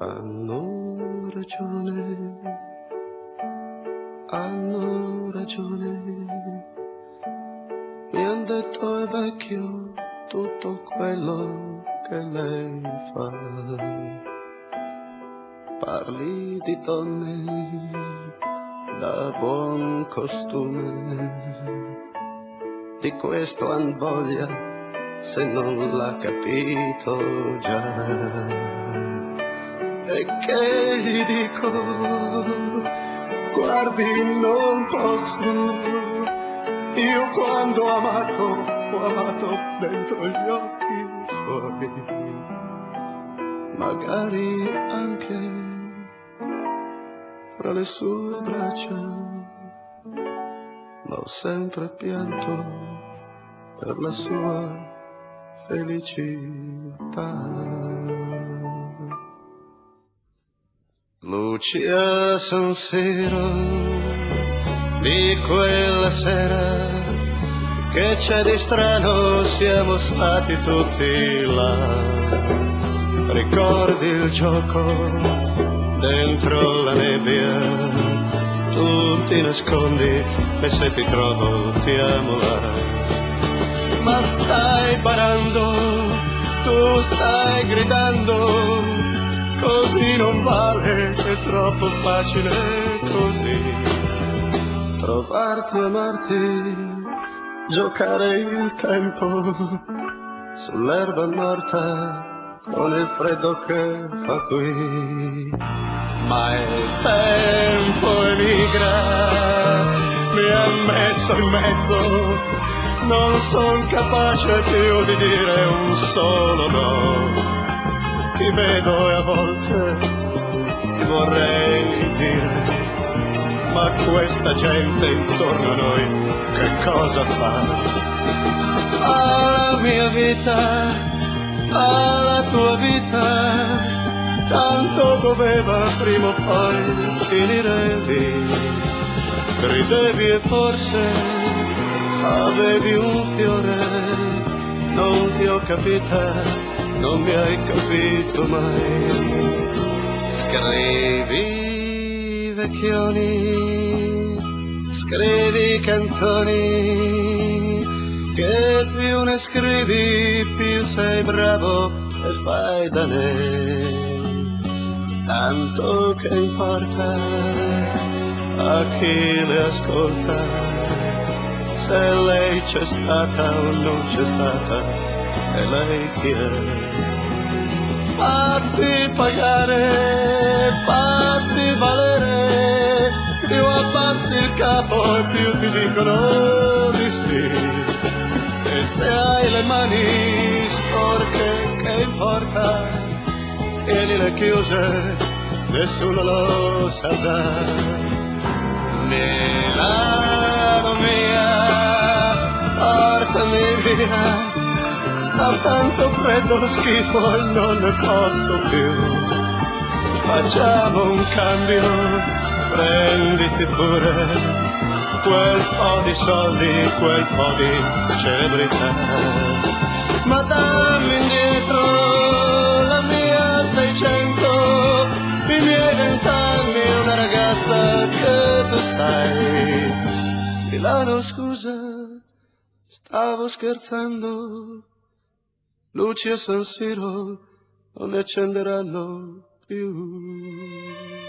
Hanno ragione, hanno ragione. Mi han detto è vecchio tutto quello che lei fa. Parli di donne da buon costume, di questo han voglia se non l'ha capito già. E che gli dico? Guardi, non posso. Io quando ho amato dentro gli occhi suoi. Magari anche tra le sue braccia, ma ho sempre pianto per la sua felicità. Lucia San Siro, di quella sera, che c'è di strano, siamo stati tutti là. Ricordi il gioco dentro la nebbia, tu ti nascondi e se ti trovo ti amo là. Ma stai barando, tu stai gridando, così non vale, è troppo facile così. Trovarti, amarti, giocare il tempo sull'erba morta con il freddo che fa qui. Ma il tempo emigra, mi ha messo in mezzo, non son capace più di dire un solo no. Ti vedo e a volte ti vorrei dire, ma questa gente intorno a noi che cosa fa? Alla mia vita, alla tua vita, tanto doveva prima o poi finire lì. Ridevi e forse avevi un fiore, non ti ho capita, non mi hai capito mai. Scrivi vecchioni, scrivi canzoni, che più ne scrivi più sei bravo e fai da me. Tanto che importa a chi le ascolta, se lei c'è stata o non c'è stata, e lei chi è? Fatti pagare, fatti valere, più abbassi il capo e più ti dicono di sì. E se hai le mani sporche, che importa? Tienile chiuse, nessuno lo saprà. Milano mia, portami via, ha tanto freddo, schifo e non ne posso più. Facciamo un cambio, prenditi pure quel po' di soldi, quel po' di celebrità. Ma dammi indietro la mia 600, i miei 20 anni, una ragazza che tu sai. Milano scusa, stavo scherzando, luci a San Siro non ne accenderanno più.